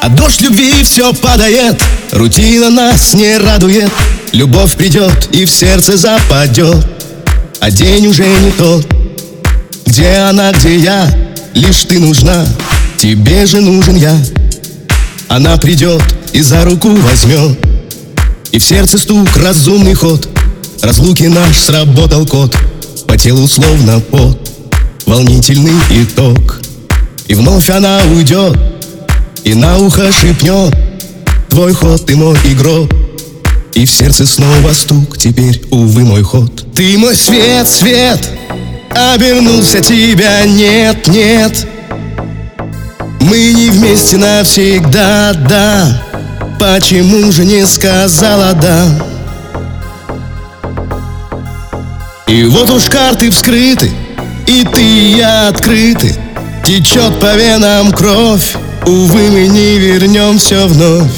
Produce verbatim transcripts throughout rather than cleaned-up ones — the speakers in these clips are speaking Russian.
А дождь любви все падает, рутина нас не радует. Любовь придет и в сердце западет, а день уже не тот. Где она, где я? Лишь ты нужна, тебе же нужен я. Она придет и за руку возьмет, и в сердце стук, разумный ход. Разлуки наш сработал код, по телу словно пот, волнительный итог. И вновь она уйдет и на ухо шепнет: твой ход, ты мой игрок. И в сердце снова стук, теперь, увы, мой ход. Ты мой свет, свет, обернулся, тебя нет, нет. Мы не вместе навсегда, да. Почему же не сказала да? И вот уж карты вскрыты, и ты и я открыты. Течет по венам кровь, увы, мы не вернем все вновь.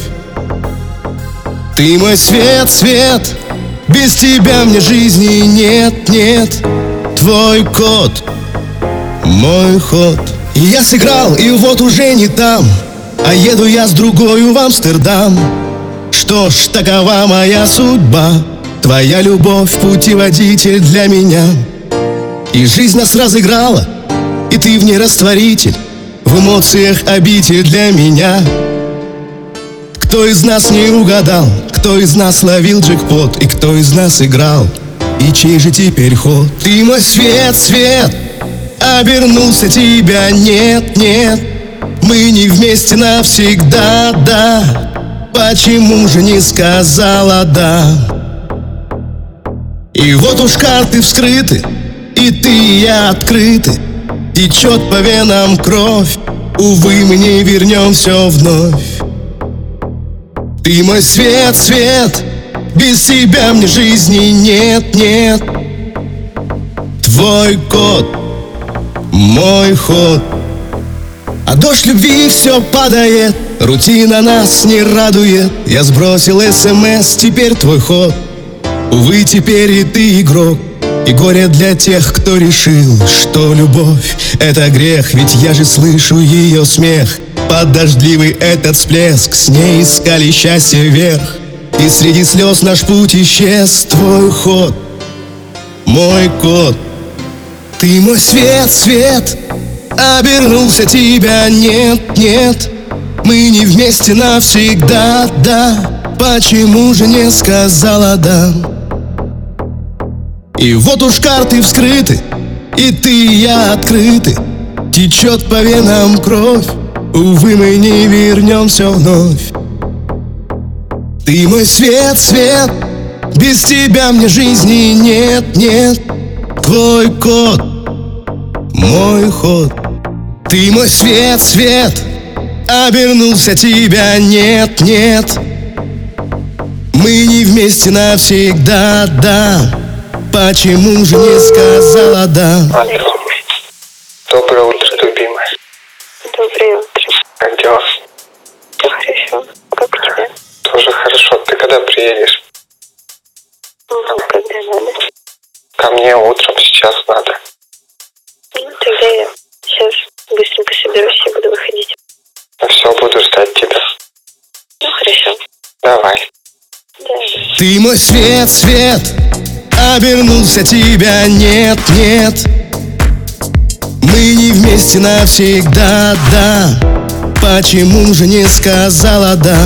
Ты мой свет, свет, без тебя мне жизни нет, нет. Твой код, мой ход. И я сыграл, и вот уже не там, а еду я с другою в Амстердам. Что ж, такова моя судьба, твоя любовь, путеводитель для меня. И жизнь нас разыграла, и ты в ней растворитель, в эмоциях обитель для меня. Кто из нас не угадал, кто из нас ловил джекпот, и кто из нас играл, и чей же теперь ход? Ты мой свет, свет, обернулся, тебя нет, нет. Мы не вместе навсегда, да. Почему же не сказала да? И вот уж карты вскрыты, и ты и я открыты. Течет по венам кровь, увы, мы не вернем все вновь. Ты мой свет, свет, без тебя мне жизни нет, нет. Твой код, мой ход. А дождь любви все падает, рутина нас не радует. Я сбросил смс, теперь твой ход. Увы, теперь и ты игрок. И горе для тех, кто решил, что любовь — это грех. Ведь я же слышу ее смех под дождливый этот всплеск. С ней искали счастье вверх, и среди слез наш путь исчез. Твой ход, мой код. Ты мой свет, свет, обернулся, тебя нет, нет. Мы не вместе навсегда, да. Почему же не сказала да? И вот уж карты вскрыты, и ты и я открыты. Течет по венам кровь, увы, мы не вернем все вновь. Ты мой свет, свет, без тебя мне жизни нет, нет. Твой код, мой ход. Ты мой свет, свет, обернулся, тебя нет, нет. Мы не вместе навсегда, да. Почему же не сказала да? Алло. Доброе утро, любимая. Доброе утро. Как дела? Все хорошо. Как у тебя? Тоже хорошо. Ты когда приедешь? Ну, когда надо. Ко мне утром сейчас надо. Ну, тогда я сейчас быстренько соберусь и буду выходить. Ну все, буду ждать тебя. Ну, хорошо. Давай. Да. Ты мой свет, свет, обернулся, тебя нет, нет. Мы не вместе навсегда, да. Почему же не сказала да?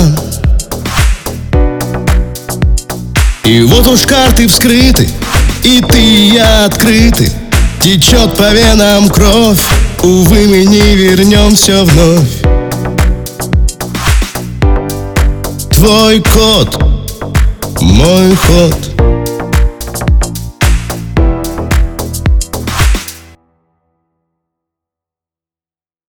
И вот уж карты вскрыты, и ты и я открыты. Течет по венам кровь, увы, мы не вернем все вновь. Твой код, мой ход.